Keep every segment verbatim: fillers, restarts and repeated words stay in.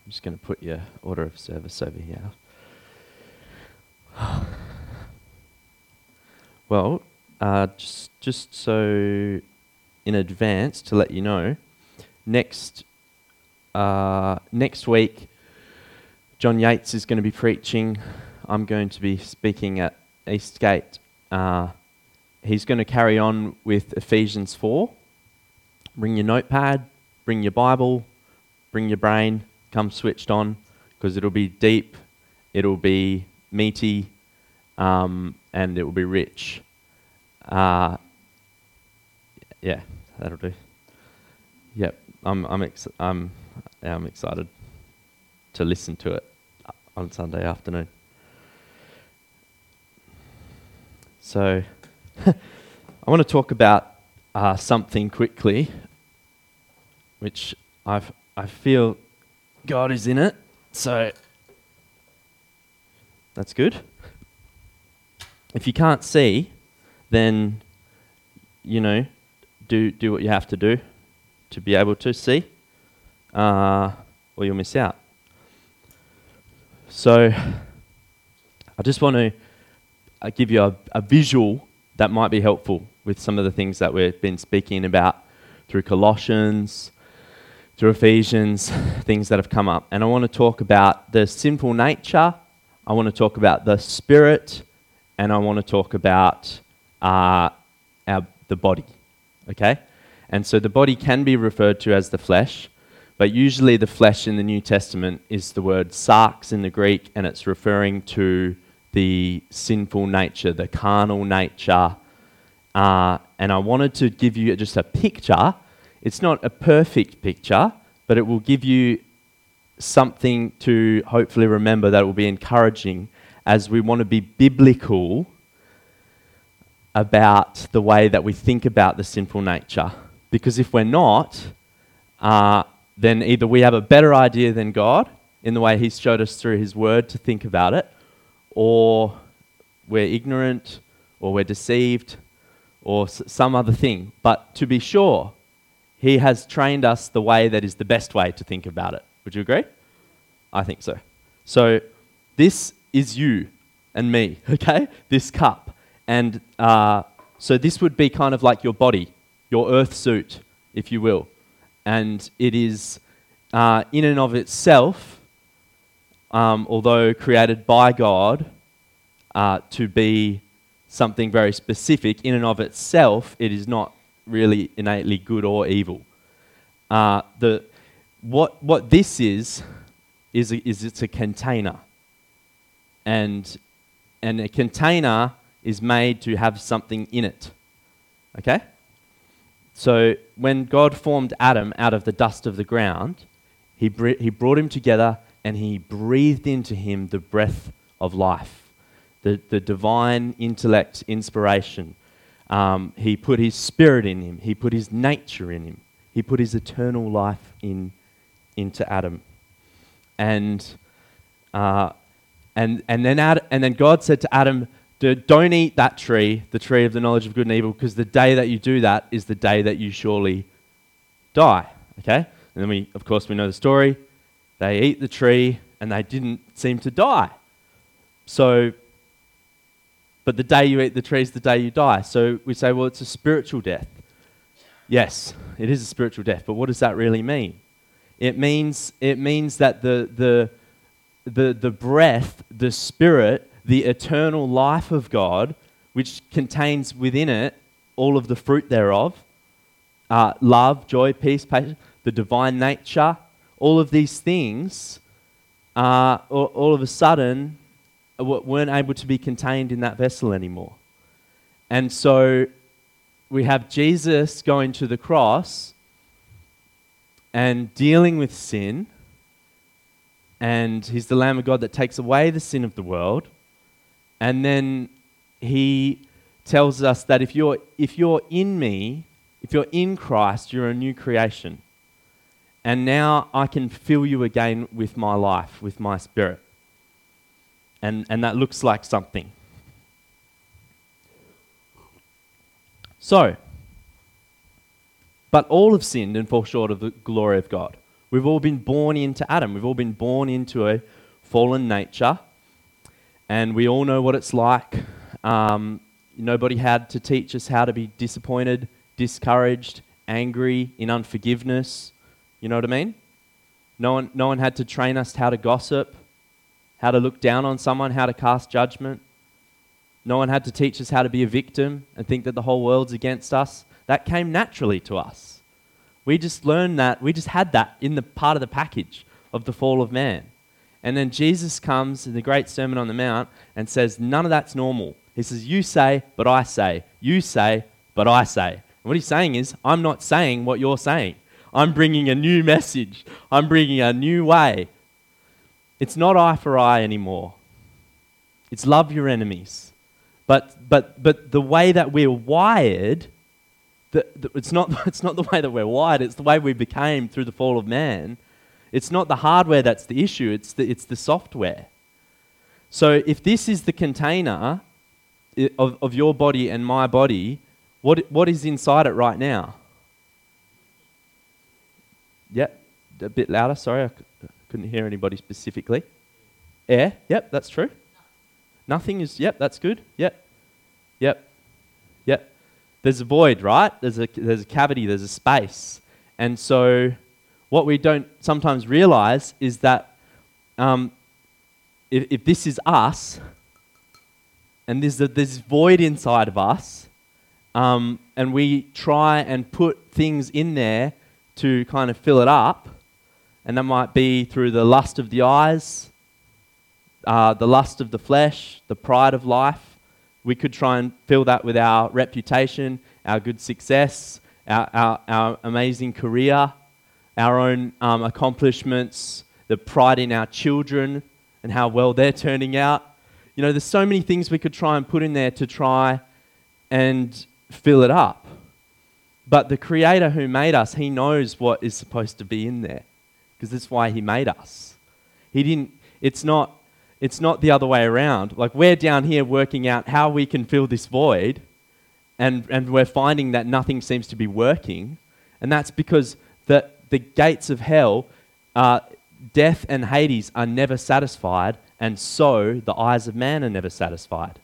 I'm just going to put your order of service over here. Well, uh, just, just so in advance to let you know, next uh, next week, John Yates is going to be preaching. I'm going to be speaking at Eastgate. Uh, he's going to carry on with Ephesians four. Bring your notepad, bring your Bible, bring your brain, come switched on, because it'll be deep, it'll be meaty, um, and it will be rich. Uh, yeah, that'll do. Yep, I'm I'm ex- I'm I'm excited to listen to it on Sunday afternoon. So, I want to talk about uh, something quickly, which I've I feel God is in it. So that's good. If you can't see, then you know, do do what you have to do to be able to see, uh, or you'll miss out. So, I just want to uh, give you a, a visual that might be helpful with some of the things that we've been speaking about through Colossians, through Ephesians, things that have come up. And I want to talk about the sinful nature, I want to talk about the spirit, and I want to talk about uh, our, the body, okay? And so the body can be referred to as the flesh, but usually the flesh in the New Testament is the word sarx in the Greek, and it's referring to the sinful nature, the carnal nature. Uh, and I wanted to give you just a picture. It's not a perfect picture, but it will give you something to hopefully remember that will be encouraging as we want to be biblical about the way that we think about the sinful nature. Because if we're not, uh, then either we have a better idea than God in the way He's showed us through His Word to think about it, or we're ignorant, or we're deceived, or s- some other thing. But to be sure, He has trained us the way that is the best way to think about it. Would you agree? I think so. So this is you and me, okay? This cup. And uh, so this would be kind of like your body, your earth suit, if you will. And it is, uh, in and of itself, um, although created by God uh, to be something very specific, in and of itself, it is not really innately good or evil. Uh, the what what this is is a, is it's a container, and and a container is made to have something in it. Okay. So when God formed Adam out of the dust of the ground, he br- he brought him together and he breathed into him the breath of life, the the divine intellect, inspiration. Um, he put his spirit in him. He put his nature in him. He put his eternal life in into Adam, and uh, and and then Ad, and then God said to Adam, "Don't eat that tree, the tree of the knowledge of good and evil, because the day that you do that is the day that you surely die." Okay, and then we, of course, we know the story. They eat the tree and they didn't seem to die. So, but the day you eat the tree is the day you die. So we say, well, it's a spiritual death. Yes, it is a spiritual death, but what does that really mean? It means it means that the the the the breath, the spirit, the eternal life of God, which contains within it all of the fruit thereof, uh, love, joy, peace, patience, the divine nature, all of these things, uh, all, all of a sudden weren't able to be contained in that vessel anymore. And so we have Jesus going to the cross and dealing with sin, and He's the Lamb of God that takes away the sin of the world. And then He tells us that if you're if you're in me, if you're in Christ, you're a new creation. And now I can fill you again with my life, with my spirit. And and that looks like something. So, but all have sinned and fall short of the glory of God. We've all been born into Adam. We've all been born into a fallen nature. And we all know what it's like. Um, nobody had to teach us how to be disappointed, discouraged, angry, in unforgiveness. You know what I mean? No one, no one had to train us how to gossip, how to look down on someone, how to cast judgment. No one had to teach us how to be a victim and think that the whole world's against us. That came naturally to us. We just learned that, we just had that in the part of the package of the fall of man. And then Jesus comes in the great Sermon on the Mount and says, none of that's normal. He says, you say, but I say. You say, but I say. And what he's saying is, I'm not saying what you're saying. I'm bringing a new message. I'm bringing a new way. It's not eye for eye anymore. It's love your enemies. But but but the way that we're wired, the, the, it's not it's not the way that we're wired. It's the way we became through the fall of man. It's not the hardware that's the issue. It's the it's the software. So if this is the container of of your body and my body, what what is inside it right now? Yep, a bit louder. Sorry, I c- couldn't hear anybody specifically. Air. Yep, that's true. Nothing is, yep, that's good. Yep, yep, yep. There's a void, right? There's a there's a cavity, there's a space. And so what we don't sometimes realize is that um, if, if this is us, and there's a, there's void inside of us, um, and we try and put things in there to kind of fill it up, and that might be through the lust of the eyes, Uh, the lust of the flesh, the pride of life. We could try and fill that with our reputation, our good success, our, our, our amazing career, our own um, accomplishments, the pride in our children and how well they're turning out. You know, there's so many things we could try and put in there to try and fill it up. But the Creator who made us, He knows what is supposed to be in there, because that's why He made us. He didn't, it's not, It's not the other way around. Like, we're down here working out how we can fill this void, and, and we're finding that nothing seems to be working. And that's because the, the gates of hell, uh, death and Hades are never satisfied, and so the eyes of man are never satisfied.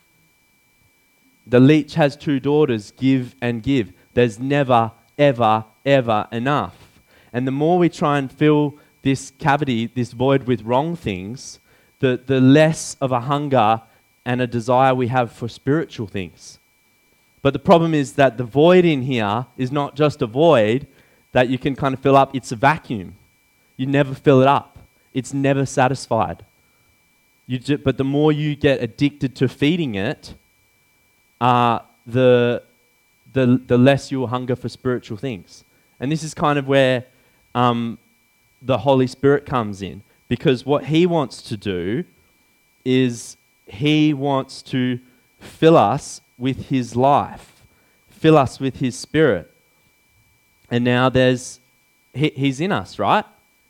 The leech has two daughters, give and give. There's never, ever, ever enough. And the more we try and fill this cavity, this void with wrong things, The, the less of a hunger and a desire we have for spiritual things. But the problem is that the void in here is not just a void that you can kind of fill up, it's a vacuum. You never fill it up. It's never satisfied. You ju- but the more you get addicted to feeding it, uh, the, the, the less you'll hunger for spiritual things. And this is kind of where um, the Holy Spirit comes in. Because what He wants to do is He wants to fill us with His life, fill us with His Spirit. And now there's, he, He's in us, right?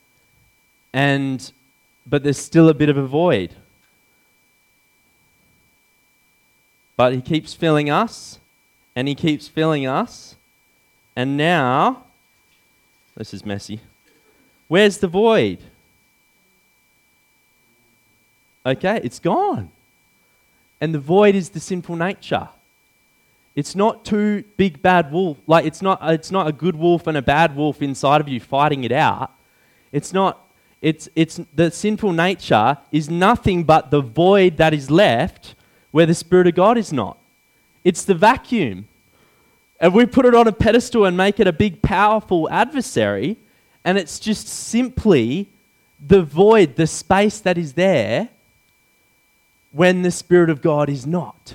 And, but there's still a bit of a void. But He keeps filling us, and He keeps filling us. And now, this is messy. Where's the void? Okay, it's gone. And the void is the sinful nature. It's not two big bad wolves. Like, it's not it's not a good wolf and a bad wolf inside of you fighting it out. It's not it's it's the sinful nature is nothing but the void that is left where the Spirit of God is not. It's the vacuum. And we put it on a pedestal and make it a big powerful adversary, and it's just simply the void, the space that is there when the Spirit of God is not.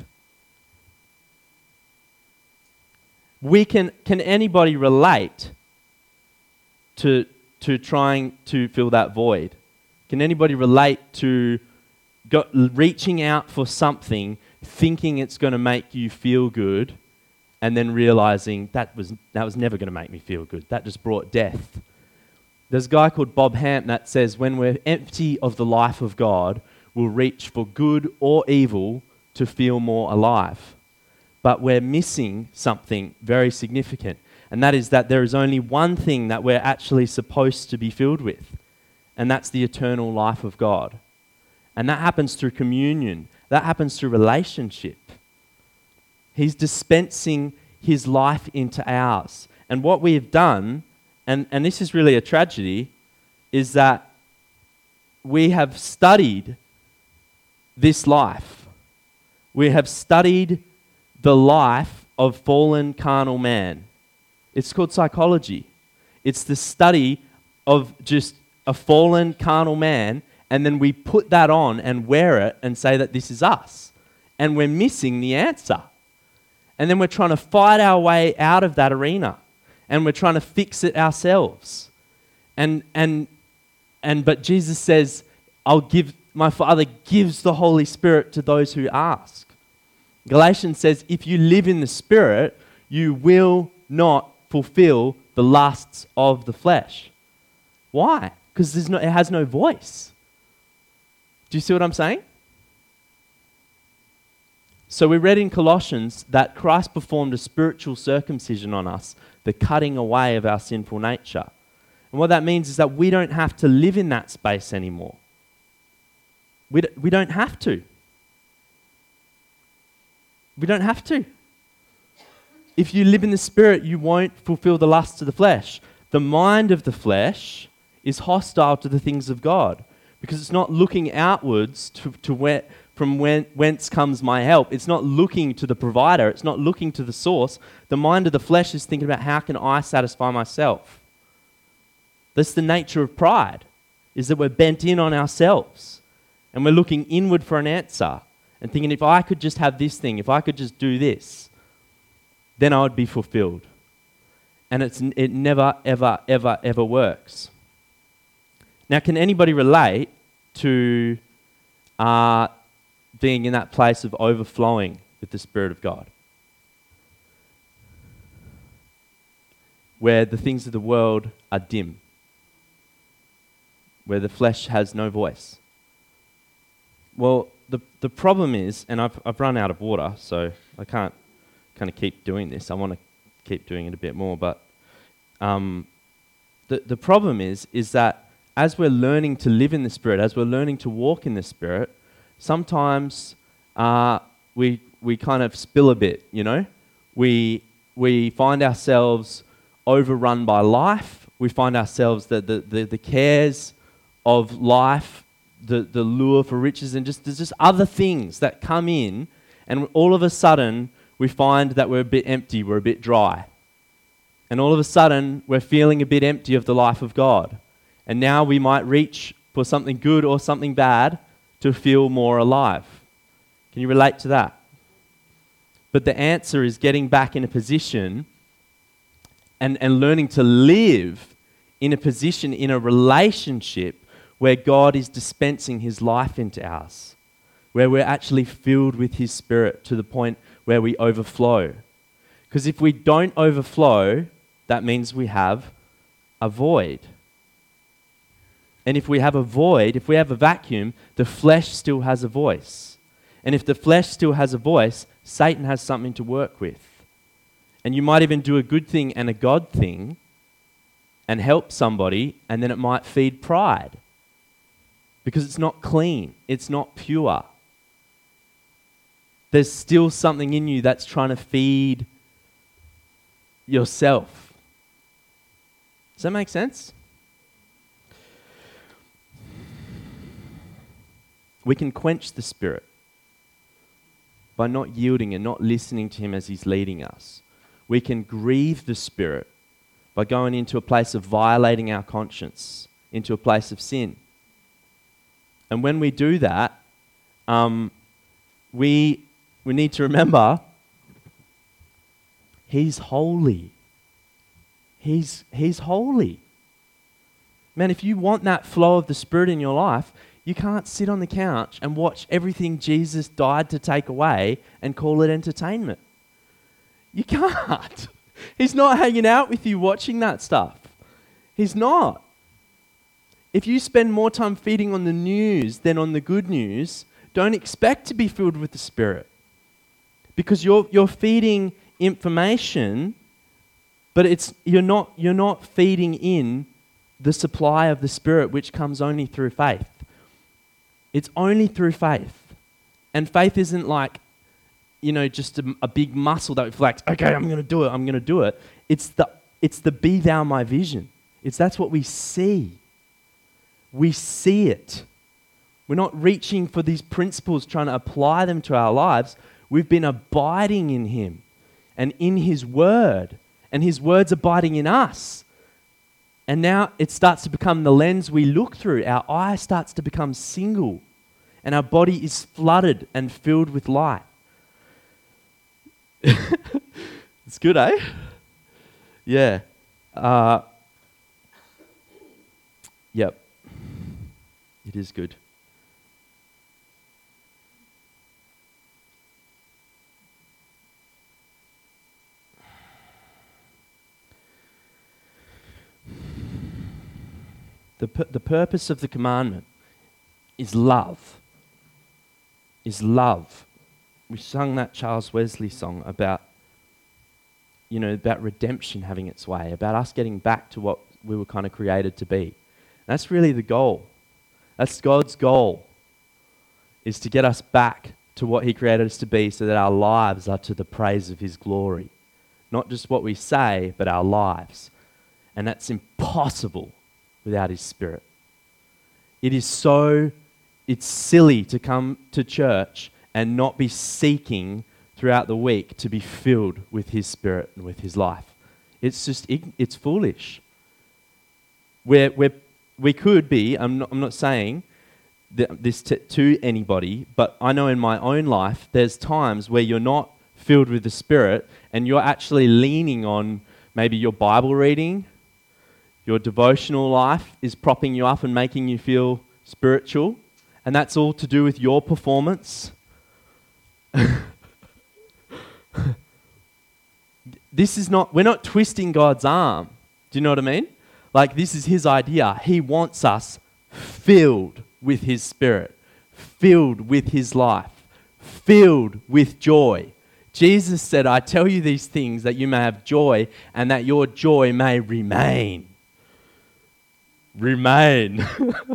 We can, can anybody relate to, to trying to fill that void? Can anybody relate to go, reaching out for something, thinking it's going to make you feel good, and then realizing that was, that was never going to make me feel good? That just brought death. There's a guy called Bob Hamp that says, when we're empty of the life of God, we'll reach for good or evil to feel more alive. But we're missing something very significant. And that is that there is only one thing that we're actually supposed to be filled with, and that's the eternal life of God. And that happens through communion. That happens through relationship. He's dispensing his life into ours. And what we have done, and, and this is really a tragedy, is that we have studied this life. We have studied the life of fallen carnal man. It's called psychology. It's the study of just a fallen carnal man, and then we put that on and wear it and say that this is us. And we're missing the answer. And then we're trying to fight our way out of that arena. And we're trying to fix it ourselves. And and and but Jesus says, I'll give, my Father gives the Holy Spirit to those who ask. Galatians says, if you live in the Spirit, you will not fulfill the lusts of the flesh. Why? Because there's no, it has no voice. Do you see what I'm saying? So we read in Colossians that Christ performed a spiritual circumcision on us, the cutting away of our sinful nature. And what that means is that we don't have to live in that space anymore. We, d- we don't have to. We don't have to. If you live in the Spirit, you won't fulfill the lusts of the flesh. The mind of the flesh is hostile to the things of God because it's not looking outwards to, to where, from when, whence comes my help. It's not looking to the provider. It's not looking to the source. The mind of the flesh is thinking about how can I satisfy myself. That's the nature of pride, is that we're bent in on ourselves and we're looking inward for an answer and thinking if I could just have this thing, if I could just do this, then I would be fulfilled. And it's it never, ever, ever, ever works. Now, can anybody relate to uh, being in that place of overflowing with the Spirit of God? Where the things of the world are dim. Where the flesh has no voice. Well, the the problem is, and I've I've run out of water, so I can't kind of keep doing this. I want to keep doing it a bit more, but um, the the problem is is that as we're learning to live in the Spirit, as we're learning to walk in the Spirit, sometimes uh, we we kind of spill a bit. You know, we we find ourselves overrun by life. We find ourselves that the, the the cares of life, the the lure for riches, and just there's just other things that come in, and all of a sudden we find that we're a bit empty, we're a bit dry. And all of a sudden, we're feeling a bit empty of the life of God. And now we might reach for something good or something bad to feel more alive. Can you relate to that? But the answer is getting back in a position and, and learning to live in a position, in a relationship where God is dispensing his life into ours, where we're actually filled with his Spirit to the point where we overflow. Because if we don't overflow, that means we have a void. And if we have a void, if we have a vacuum, the flesh still has a voice. And if the flesh still has a voice, Satan has something to work with. And you might even do a good thing and a God thing and help somebody, and then it might feed pride. Because it's not clean, it's not pure. There's still something in you that's trying to feed yourself. Does that make sense? We can quench the Spirit by not yielding and not listening to him as he's leading us. We can grieve the Spirit by going into a place of violating our conscience, into a place of sin. And when we do that, um, we we need to remember he's holy. He's he's holy. Man, if you want that flow of the Spirit in your life, you can't sit on the couch and watch everything Jesus died to take away and call it entertainment. You can't. He's not hanging out with you watching that stuff. He's not. If you spend more time feeding on the news than on the good news, don't expect to be filled with the Spirit. Because you're you're feeding information But it's you're not you're not feeding in the supply of the Spirit, which comes only through faith. It's only through faith. And faith isn't like, you know, just a, a big muscle that we flex. Okay, I'm going to do it. I'm going to do it. It's the it's the be thou my vision. It's that's what we see. We see it. We're not reaching for these principles, trying to apply them to our lives. We've been abiding in Him and in His Word, and His Word's abiding in us. And now it starts to become the lens we look through. Our eye starts to become single, and our body is flooded and filled with light. It's good, eh? Yeah. Uh, yep. It is good. The, pu- the purpose of the commandment is love. Is love. We sung that Charles Wesley song about, you know, about redemption having its way, about us getting back to what we were kind of created to be. That's really the goal. That's God's goal, is to get us back to what He created us to be so that our lives are to the praise of His glory. Not just what we say, but our lives. And that's impossible without His Spirit. It is so, it's silly to come to church and not be seeking throughout the week to be filled with His Spirit and with His life. It's just, it's foolish. We're, we're, we could be, I'm not, I'm not saying th- this to, to anybody, but I know in my own life, there's times where you're not filled with the Spirit and you're actually leaning on maybe your Bible reading. Your devotional life is propping you up and making you feel spiritual, and that's all to do with your performance. This is not, we're not twisting God's arm. Do you know what I mean? Like, this is His idea. He wants us filled with His Spirit, filled with His life, filled with joy. Jesus said, I tell you these things that you may have joy and that your joy may remain. Remain.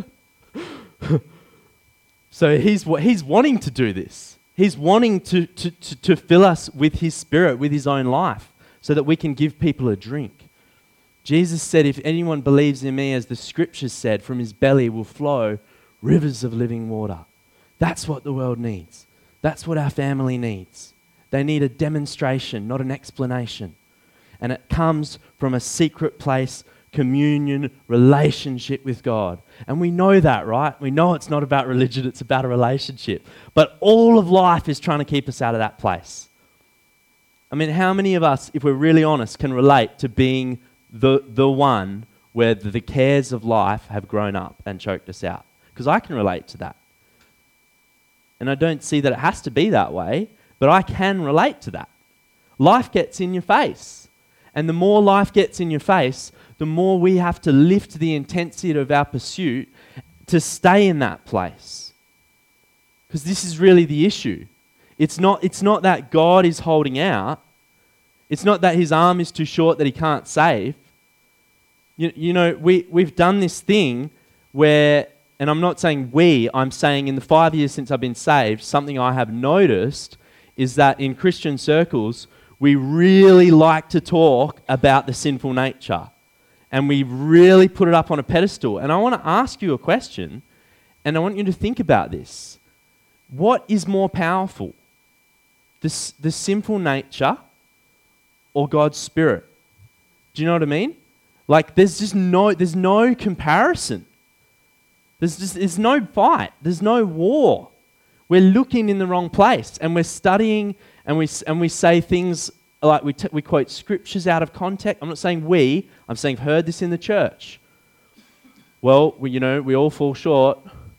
So he's he's wanting to do this. He's wanting to, to, to, to fill us with His Spirit, with His own life, so that we can give people a drink. Jesus said, if anyone believes in me, as the Scriptures said, from his belly will flow rivers of living water. That's what the world needs. That's what our family needs. They need a demonstration, not an explanation. And it comes from a secret place, communion, relationship with God. And we know that, right? We know it's not about religion, it's about a relationship. But all of life is trying to keep us out of that place. I mean, how many of us, if we're really honest, can relate to being the, the one where the cares of life have grown up and choked us out? Because I can relate to that. And I don't see that it has to be that way, but I can relate to that. Life gets in your face. And the more life gets in your face, the more we have to lift the intensity of our pursuit to stay in that place. Because this is really the issue. It's not, it's not that God is holding out. It's not that His arm is too short that He can't save. You, you know, we, we've done this thing where, and I'm not saying we, I'm saying in the five years since I've been saved, something I have noticed is that in Christian circles, we really like to talk about the sinful nature. And we really put it up on a pedestal. And I want to ask you a question, and I want you to think about this. What is more powerful? The, the sinful nature or God's Spirit? Do you know what I mean? Like, there's just no, there's no comparison. There's just, there's no fight. There's no war. We're looking in the wrong place, and we're studying, and we and we say things like we t- we quote scriptures out of context. I'm not saying we. I'm saying I've heard this in the church. Well, we, you know, we all fall short.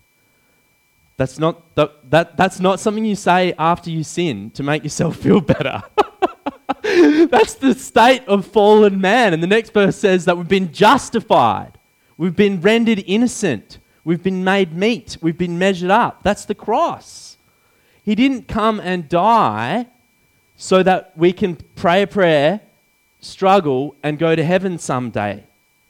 That's not the, that. That's not something you say after you sin to make yourself feel better. That's the state of fallen man. And the next verse says that we've been justified. We've been rendered innocent. We've been made meet. We've been measured up. That's the cross. He didn't come and die so that we can pray a prayer struggle and go to heaven someday.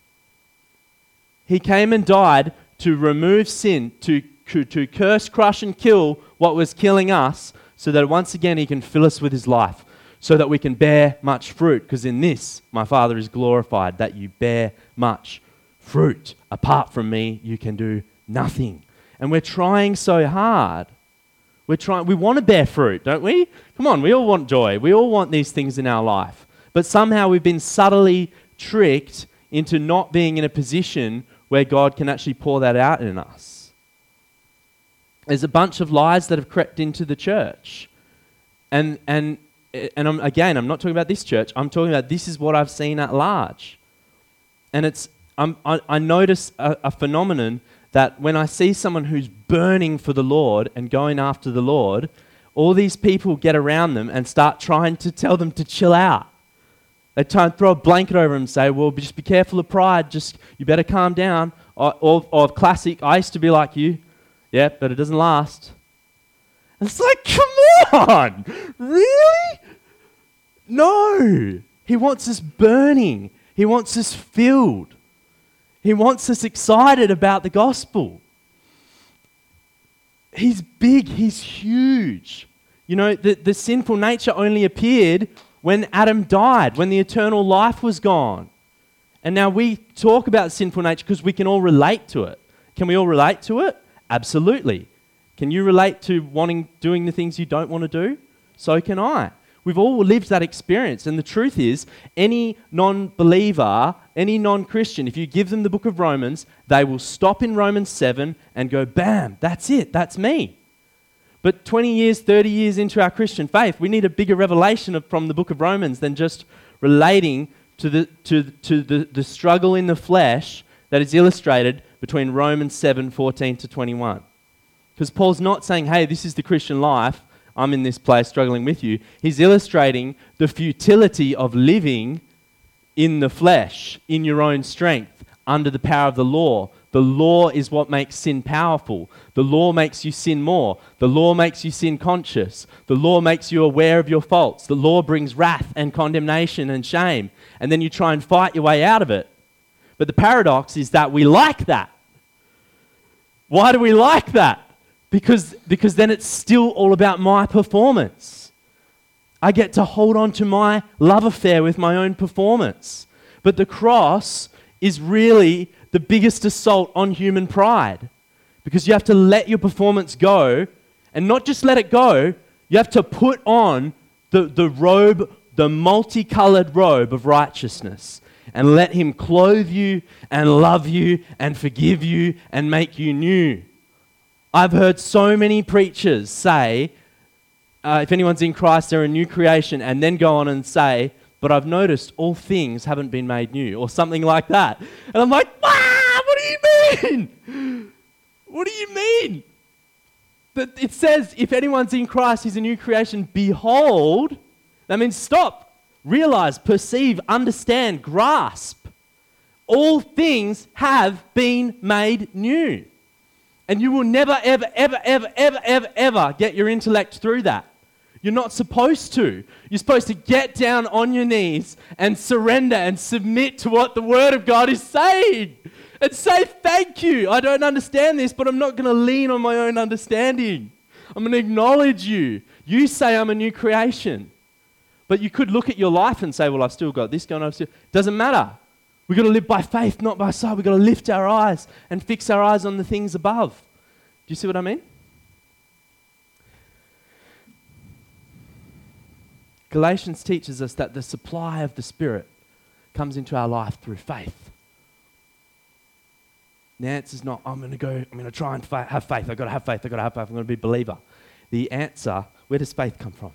He came and died to remove sin, to, to, to curse, crush, and kill what was killing us, so that once again he can fill us with his life, so that we can bear much fruit. Because in this, my Father is glorified, that you bear much fruit. Apart from me, you can do nothing. And we're trying so hard. We're trying. We want to bear fruit, don't we? Come on, we all want joy. We all want these things in our life. But somehow we've been subtly tricked into not being in a position where God can actually pour that out in us. There's a bunch of lies that have crept into the church. And and and I'm, again, I'm not talking about this church. I'm talking about this is what I've seen at large. And it's I'm, I, I notice a, a phenomenon that when I see someone who's burning for the Lord and going after the Lord, all these people get around them and start trying to tell them to chill out. They try and throw a blanket over them and say, well, just be careful of pride. Just, you better calm down. Or, or, or classic, I used to be like you. Yeah, but it doesn't last. And it's like, come on. Really? No. He wants us burning. He wants us filled. He wants us excited about the gospel. He's big. He's huge. You know, the, the sinful nature only appeared when Adam died, when the eternal life was gone. And now we talk about sinful nature because we can all relate to it. Can we all relate to it? Absolutely. Can you relate to wanting, doing the things you don't want to do? So can I. We've all lived that experience. And the truth is, any non-believer, any non-Christian, if you give them the book of Romans, they will stop in Romans seven and go, bam, that's it, that's me. But twenty years, thirty years into our Christian faith, we need a bigger revelation of, from the book of Romans than just relating to the to to the, the struggle in the flesh that is illustrated between Romans seven, fourteen to twenty-one. Because Paul's not saying, hey, this is the Christian life, I'm in this place struggling with you. He's illustrating the futility of living in the flesh, in your own strength, under the power of the law. The law is what makes sin powerful. The law makes you sin more. The law makes you sin conscious. The law makes you aware of your faults. The law brings wrath and condemnation and shame. And then you try and fight your way out of it. But the paradox is that we like that. Why do we like that? Because, because then it's still all about my performance. I get to hold on to my love affair with my own performance. But the cross is really the biggest assault on human pride. Because you have to let your performance go, and not just let it go, you have to put on the, the robe, the multicolored robe of righteousness, and let him clothe you and love you and forgive you and make you new. I've heard so many preachers say, uh, if anyone's in Christ, they're a new creation, and then go on and say, but I've noticed all things haven't been made new, or something like that. And I'm like, ah, what do you mean? What do you mean? But it says, if anyone's in Christ, he's a new creation. Behold, that means stop, realize, perceive, understand, grasp. All things have been made new. And you will never, ever, ever, ever, ever, ever, ever get your intellect through that. You're not supposed to. You're supposed to get down on your knees and surrender and submit to what the Word of God is saying. And say, thank you. I don't understand this, but I'm not going to lean on my own understanding. I'm going to acknowledge you. You say I'm a new creation. But you could look at your life and say, well, I've still got this going on. Doesn't matter. We've got to live by faith, not by sight. We've got to lift our eyes and fix our eyes on the things above. Do you see what I mean? Galatians teaches us that the supply of the Spirit comes into our life through faith. The answer is not, I'm going to go, I'm going to try and fa- have faith. I've got to have faith. I've got to have faith. I'm going to be a believer. The answer, where does faith come from?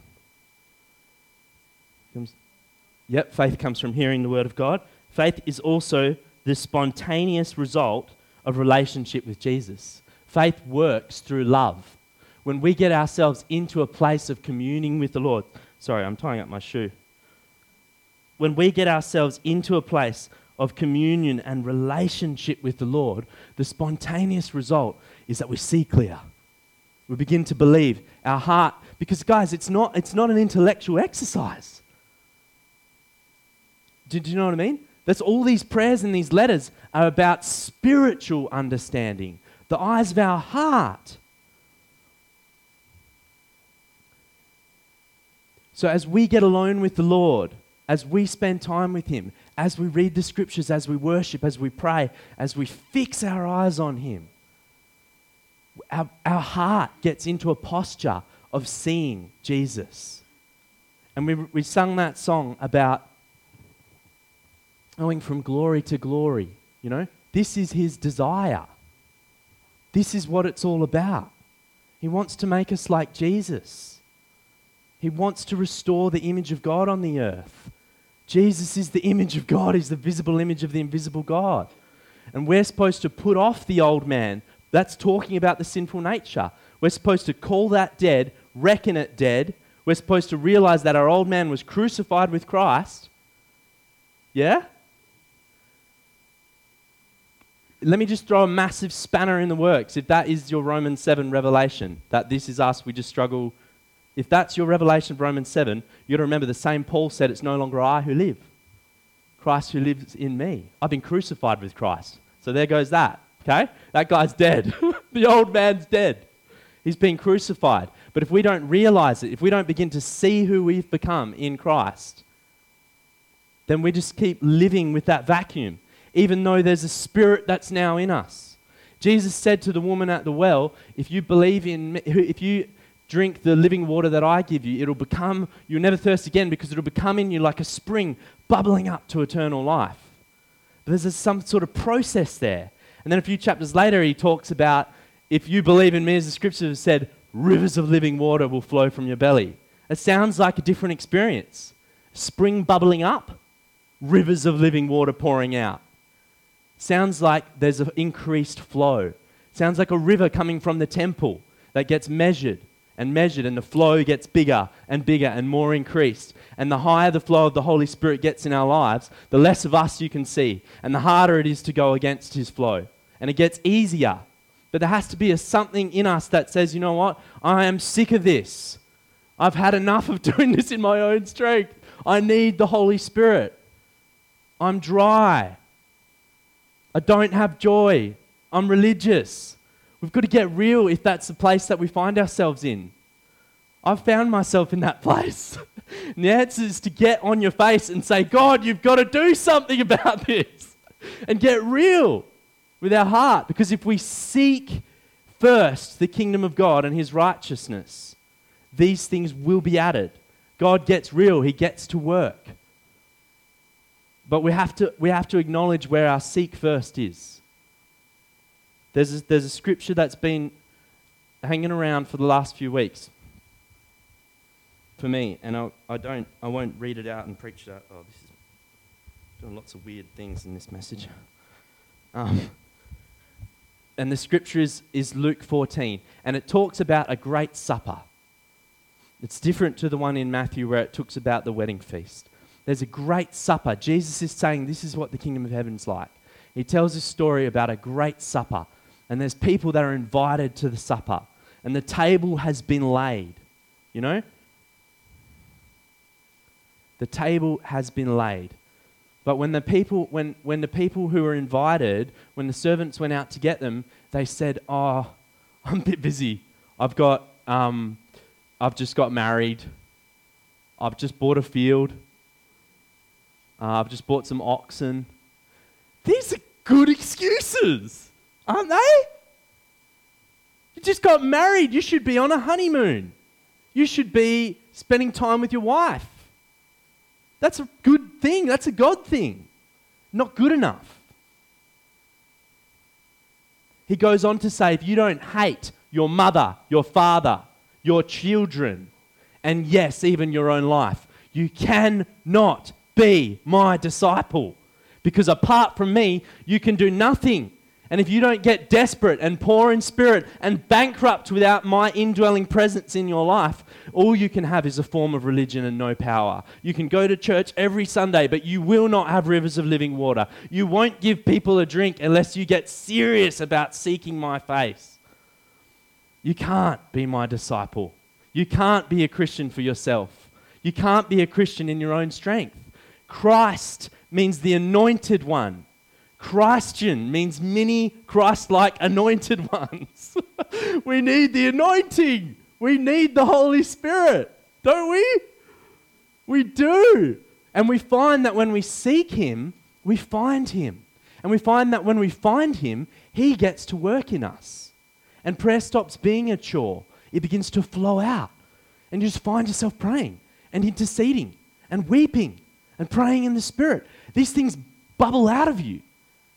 Comes, yep, faith comes from hearing the Word of God. Faith is also the spontaneous result of relationship with Jesus. Faith works through love. When we get ourselves into a place of communing with the Lord, sorry, I'm tying up my shoe. When we get ourselves into a place of communion and relationship with the Lord, the spontaneous result is that we see clear. We begin to believe. Our heart, because guys, it's not, it's not an intellectual exercise. Do, do you know what I mean? That's all these prayers and these letters are about spiritual understanding, the eyes of our heart. So as we get alone with the Lord, as we spend time with Him, as we read the scriptures, as we worship, as we pray, as we fix our eyes on Him, our, our heart gets into a posture of seeing Jesus. And we, we sung that song about going from glory to glory, you know. This is His desire. This is what it's all about. He wants to make us like Jesus. He wants to restore the image of God on the earth. Jesus is the image of God. He's the visible image of the invisible God. And we're supposed to put off the old man. That's talking about the sinful nature. We're supposed to call that dead, reckon it dead. We're supposed to realize that our old man was crucified with Christ. Yeah? Let me just throw a massive spanner in the works. If that is your Romans seven revelation, that this is us, we just struggle. If that's your revelation of Romans seven, you got to remember the same Paul said, it's no longer I who live. Christ who lives in me. I've been crucified with Christ. So there goes that. Okay? That guy's dead. The old man's dead. He's been crucified. But if we don't realize it, if we don't begin to see who we've become in Christ, then we just keep living with that vacuum, even though there's a spirit that's now in us. Jesus said to the woman at the well, if you believe in me, if you drink the living water that I give you, it'll become, you'll never thirst again because it'll become in you like a spring bubbling up to eternal life. But there's a, some sort of process there. And then a few chapters later, he talks about, if you believe in me, as the scriptures have said, rivers of living water will flow from your belly. It sounds like a different experience. Spring bubbling up, rivers of living water pouring out. Sounds like there's an increased flow. Sounds like a river coming from the temple that gets measured and measured, and the flow gets bigger and bigger and more increased. And the higher the flow of the Holy Spirit gets in our lives, the less of us you can see, and the harder it is to go against His flow. And it gets easier. But there has to be a something in us that says, you know what? I am sick of this. I've had enough of doing this in my own strength. I need the Holy Spirit. I'm dry. I don't have joy. I'm religious. We've got to get real if that's the place that we find ourselves in. I've found myself in that place. And the answer is to get on your face and say, God, you've got to do something about this. And get real with our heart. Because if we seek first the kingdom of God and His righteousness, these things will be added. God gets real. He gets to work. But we have to, we have to acknowledge where our seek first is. There's a, there's a scripture that's been hanging around for the last few weeks for me, and I, I don't, I won't read it out and preach it out. Oh, this is doing lots of weird things in this message. Um, and the scripture is, is Luke fourteen, and it talks about a great supper. It's different to the one in Matthew where it talks about the wedding feast. There's a great supper. Jesus is saying this is what the kingdom of heaven's like. He tells a story about a great supper. And there's people that are invited to the supper. And the table has been laid. You know? The table has been laid. But when the people, when, when the people who were invited, when the servants went out to get them, they said, oh, I'm a bit busy. I've got, um, I've just got married. I've just bought a field. Uh, I've just bought some oxen. These are good excuses, aren't they? You just got married. You should be on a honeymoon. You should be spending time with your wife. That's a good thing. That's a God thing. Not good enough. He goes on to say, if you don't hate your mother, your father, your children, and yes, even your own life, you cannot be my disciple. Because apart from me, you can do nothing. And if you don't get desperate and poor in spirit and bankrupt without my indwelling presence in your life, all you can have is a form of religion and no power. You can go to church every Sunday, but you will not have rivers of living water. You won't give people a drink unless you get serious about seeking my face. You can't be my disciple. You can't be a Christian for yourself. You can't be a Christian in your own strength. Christ means the anointed one. Christian means many Christ-like anointed ones. We need the anointing. We need the Holy Spirit, don't we? We do. And we find that when we seek him, we find him. And we find that when we find him, he gets to work in us. And prayer stops being a chore. It begins to flow out. And you just find yourself praying and interceding and weeping and praying in the Spirit. These things bubble out of you.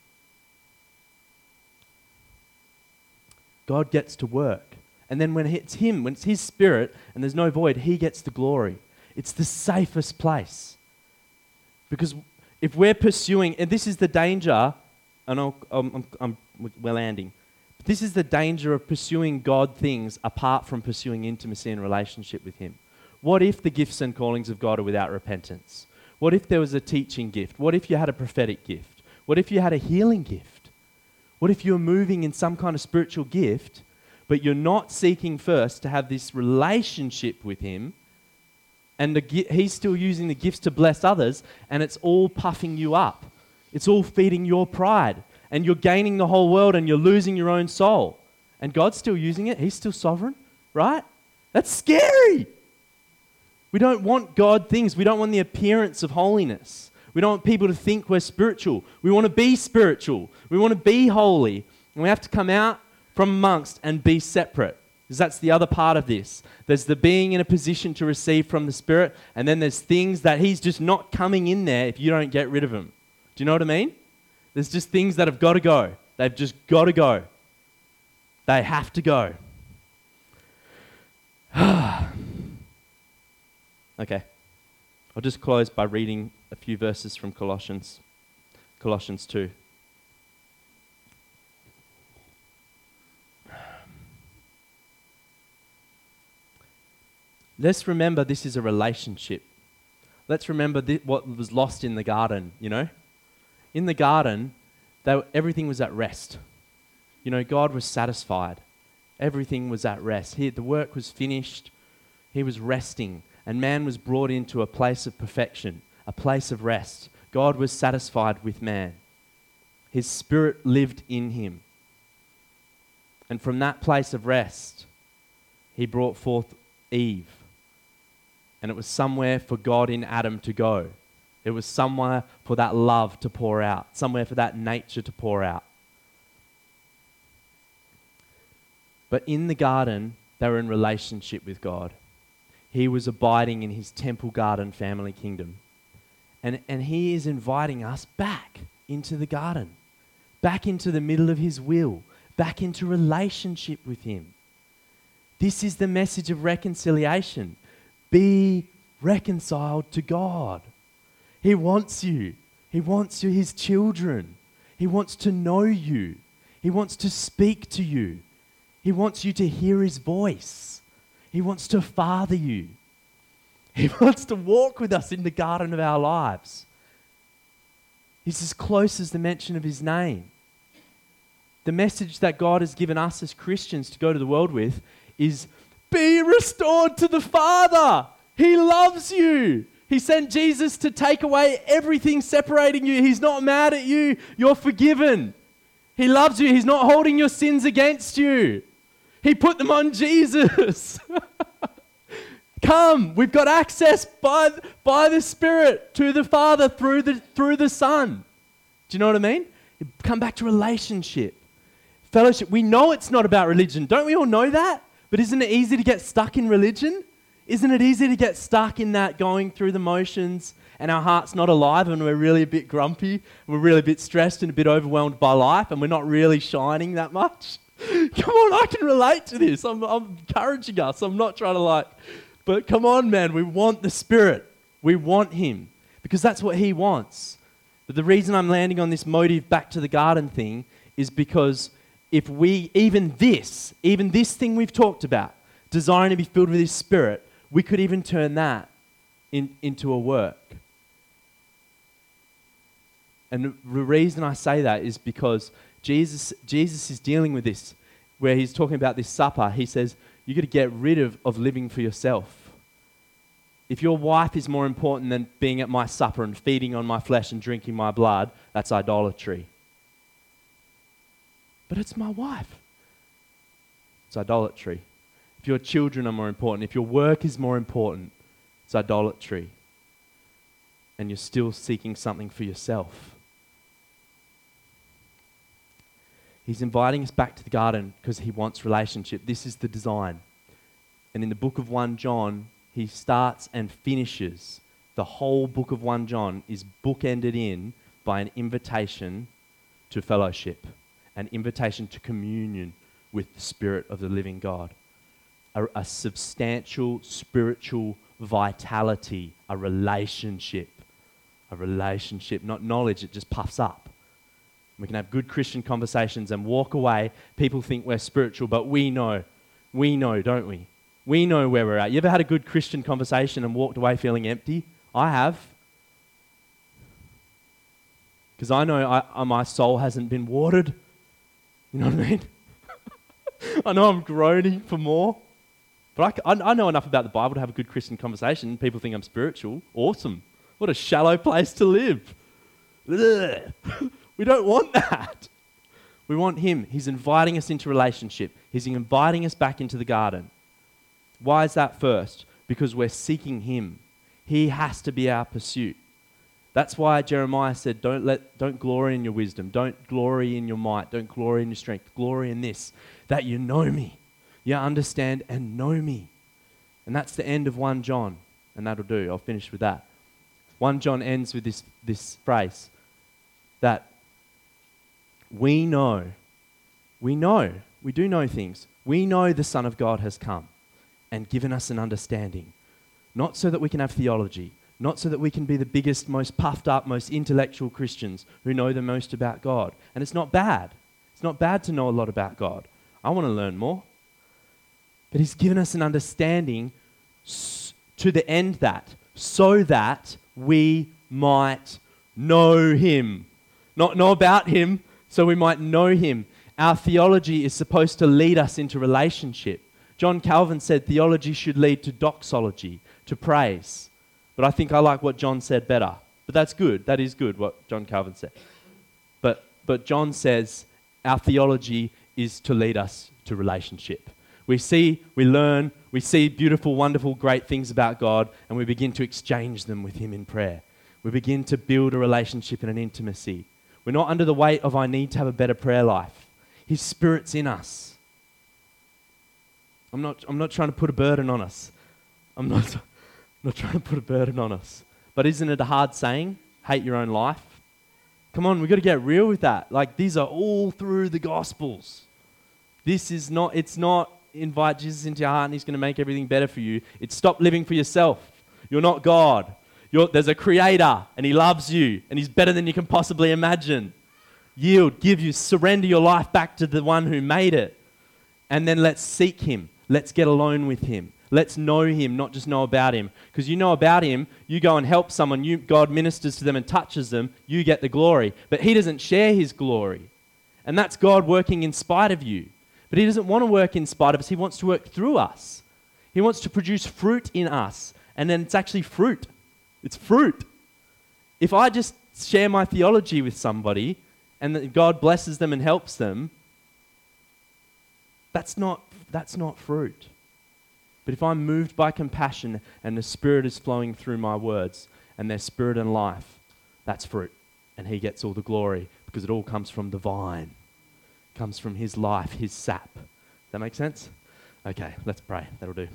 God gets to work. And then when it's him, when it's his Spirit and there's no void, he gets the glory. It's the safest place. Because if we're pursuing, and this is the danger, and I'll, I'm, I'm, I'm, we're landing. This is the danger of pursuing God things apart from pursuing intimacy and relationship with him. What if the gifts and callings of God are without repentance? What if there was a teaching gift? What if you had a prophetic gift? What if you had a healing gift? What if you're moving in some kind of spiritual gift, but you're not seeking first to have this relationship with him, and the, he's still using the gifts to bless others, and it's all puffing you up. It's all feeding your pride. And you're gaining the whole world and you're losing your own soul. And God's still using it. He's still sovereign, right? That's scary. We don't want God things. We don't want the appearance of holiness. We don't want people to think we're spiritual. We want to be spiritual. We want to be holy. And we have to come out from amongst and be separate. Because that's the other part of this. There's the being in a position to receive from the Spirit, and then there's things that he's just not coming in there if you don't get rid of him. Do you know what I mean? There's just things that have got to go. They've just got to go. They have to go. Okay. I'll just close by reading a few verses from Colossians. Colossians two. Let's remember this is a relationship. Let's remember th- what was lost in the garden, you know? In the garden, they were, everything was at rest. You know, God was satisfied. Everything was at rest. He, the work was finished. He was resting. And man was brought into a place of perfection, a place of rest. God was satisfied with man. His Spirit lived in him. And from that place of rest, he brought forth Eve. And it was somewhere for God in Adam to go. It was somewhere for that love to pour out, somewhere for that nature to pour out. But in the garden, they were in relationship with God. He was abiding in his temple garden family kingdom. And, and he is inviting us back into the garden, back into the middle of his will, back into relationship with him. This is the message of reconciliation. Be reconciled to God. He wants you. He wants you, his children. He wants to know you. He wants to speak to you. He wants you to hear his voice. He wants to father you. He wants to walk with us in the garden of our lives. He's as close as the mention of his name. The message that God has given us as Christians to go to the world with is be restored to the Father. He loves you. He sent Jesus to take away everything separating you. He's not mad at you. You're forgiven. He loves you. He's not holding your sins against you. He put them on Jesus. Come, we've got access by, by the Spirit to the Father through the, through the Son. Do you know what I mean? Come back to relationship. Fellowship. We know it's not about religion. Don't we all know that? But isn't it easy to get stuck in religion? Isn't it easy to get stuck in that going through the motions and our heart's not alive and we're really a bit grumpy, we're really a bit stressed and a bit overwhelmed by life and we're not really shining that much? Come on, I can relate to this. I'm, I'm encouraging us. I'm not trying to like, but come on, man, we want the Spirit. We want him because that's what he wants. But the reason I'm landing on this motive back to the garden thing is because if we, even this, even this thing we've talked about, desiring to be filled with his Spirit, we could even turn that in, into a work. And the reason I say that is because Jesus, Jesus is dealing with this, where he's talking about this supper. He says, you've got to get rid of, of living for yourself. If your wife is more important than being at my supper and feeding on my flesh and drinking my blood, that's idolatry. But it's my wife. It's idolatry. If your children are more important, if your work is more important, it's idolatry. And you're still seeking something for yourself. He's inviting us back to the garden because he wants relationship. This is the design. And in the book of First John, he starts and finishes. The whole book of First John is bookended in by an invitation to fellowship, an invitation to communion with the Spirit of the living God. A, a substantial spiritual vitality, a relationship. A relationship, not knowledge, it just puffs up. We can have good Christian conversations and walk away. People think we're spiritual, but we know. We know, don't we? We know where we're at. You ever had a good Christian conversation and walked away feeling empty? I have. Because I know I, I, my soul hasn't been watered. You know what I mean? I know I'm groaning for more. But I, I, I know enough about the Bible to have a good Christian conversation. People think I'm spiritual. Awesome. What a shallow place to live. We don't want that. We want him. He's inviting us into relationship. He's inviting us back into the garden. Why is that first? Because we're seeking him. He has to be our pursuit. That's why Jeremiah said, don't let, don't glory in your wisdom. Don't glory in your might. Don't glory in your strength. Glory in this, that you know me. You understand and know me. And that's the end of First John. And that'll do. I'll finish with that. First John ends with this, this phrase that we know, we know, we do know things. We know the Son of God has come and given us an understanding. Not so that we can have theology, not so that we can be the biggest, most puffed up, most intellectual Christians who know the most about God. And it's not bad. It's not bad to know a lot about God. I want to learn more. But he's given us an understanding s- to the end that, so that we might know him. Not know about him, so we might know him. Our theology is supposed to lead us into relationship. John Calvin said theology should lead to doxology, to praise. But I think I like what John said better. But that's good. That is good, what John Calvin said. But, but John says our theology is to lead us to relationship. We see, we learn, we see beautiful, wonderful, great things about God, and we begin to exchange them with him in prayer. We begin to build a relationship and an intimacy. We're not under the weight of I need to have a better prayer life. His Spirit's in us. I'm not, I'm not trying to put a burden on us. I'm not, I'm not trying to put a burden on us. But isn't it a hard saying? Hate your own life. Come on, we've got to get real with that. Like, these are all through the Gospels. This is not, it's not invite Jesus into your heart and he's going to make everything better for you. It's stop living for yourself. You're not God. You're, there's a creator and he loves you and he's better than you can possibly imagine. Yield, give you, surrender your life back to the one who made it. And then let's seek him. Let's get alone with him. Let's know him, not just know about him. Because you know about him, you go and help someone, you, God ministers to them and touches them, you get the glory. But he doesn't share his glory. And that's God working in spite of you. But he doesn't want to work in spite of us. He wants to work through us. He wants to produce fruit in us. And then it's actually fruit. It's fruit. If I just share my theology with somebody and that God blesses them and helps them, that's not, that's not fruit. But if I'm moved by compassion and the Spirit is flowing through my words and their spirit and life, that's fruit. And he gets all the glory because it all comes from the vine. Comes from his life, his sap. Does that make sense? Okay, let's pray. That'll do.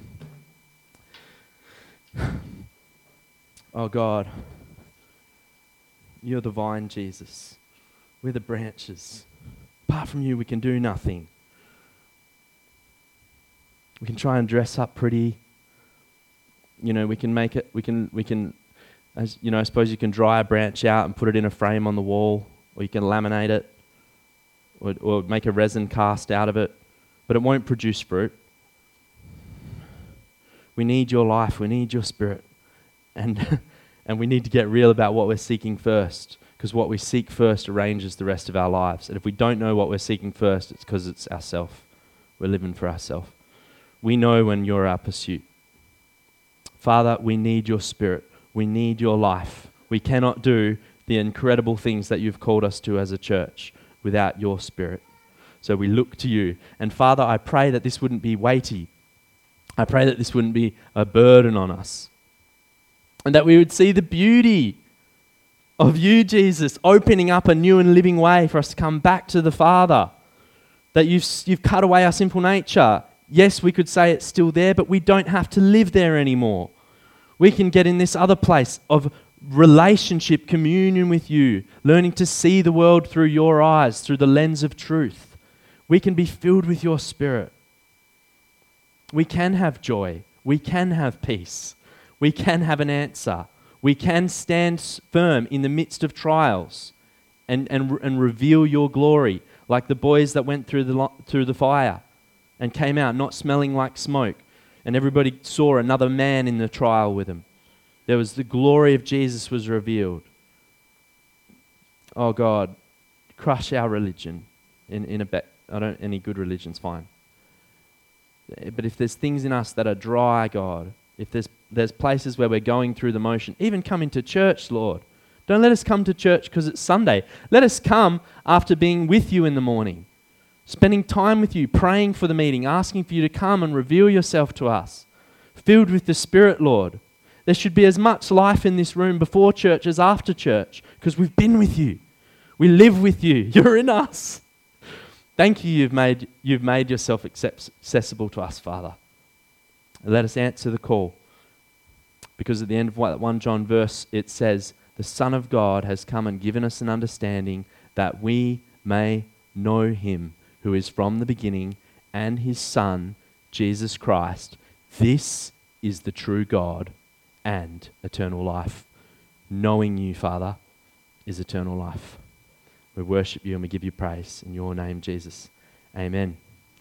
Oh God, you're the vine, Jesus. We're the branches. Apart from you, we can do nothing. We can try and dress up pretty. You know, we can make it, we can, we can, as you know, I suppose you can dry a branch out and put it in a frame on the wall, or you can laminate it. Or, or make a resin cast out of it, but it won't produce fruit. We need your life, we need your Spirit, and and we need to get real about what we're seeking first, because what we seek first arranges the rest of our lives. And if we don't know what we're seeking first, it's because it's ourself. We're living for ourselves. We know when you're our pursuit. Father, we need your Spirit. We need your life. We cannot do the incredible things that you've called us to as a church without your Spirit. So we look to you. And Father, I pray that this wouldn't be weighty. I pray that this wouldn't be a burden on us. And that we would see the beauty of you, Jesus, opening up a new and living way for us to come back to the Father. That you've, you've cut away our sinful nature. Yes, we could say it's still there, but we don't have to live there anymore. We can get in this other place of relationship, communion with you, learning to see the world through your eyes, through the lens of truth. We can be filled with your Spirit. We can have joy. We can have peace. We can have an answer. We can stand firm in the midst of trials and, and, and reveal your glory, like the boys that went through the, through the fire and came out not smelling like smoke. And everybody saw another man in the trial with him. There was the glory of Jesus was revealed. Oh God, crush our religion in, in a bet. I don't, any good religion's fine. But if there's things in us that are dry, God, if there's there's places where we're going through the motion, even coming to church, Lord. Don't let us come to church because it's Sunday. Let us come after being with you in the morning, spending time with you, praying for the meeting, asking for you to come and reveal yourself to us, filled with the Spirit, Lord. There should be as much life in this room before church as after church because we've been with you. We live with you. You're in us. Thank you, you've made, you've made yourself accessible to us, Father. Let us answer the call. Because at the end of that First John verse, it says, the Son of God has come and given us an understanding that we may know him who is from the beginning and his Son, Jesus Christ. This is the true God and eternal life. Knowing you, Father, is eternal life. We worship you and we give you praise. In your name, Jesus. Amen.